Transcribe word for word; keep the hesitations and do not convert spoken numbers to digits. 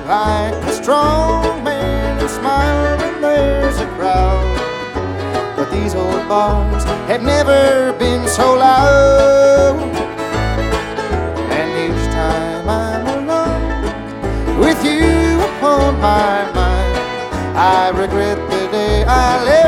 like a strong man who smiles when there's a crowd. But these old bars have never been so loud. And each time I'm alone with you upon my mind, I regret the day I left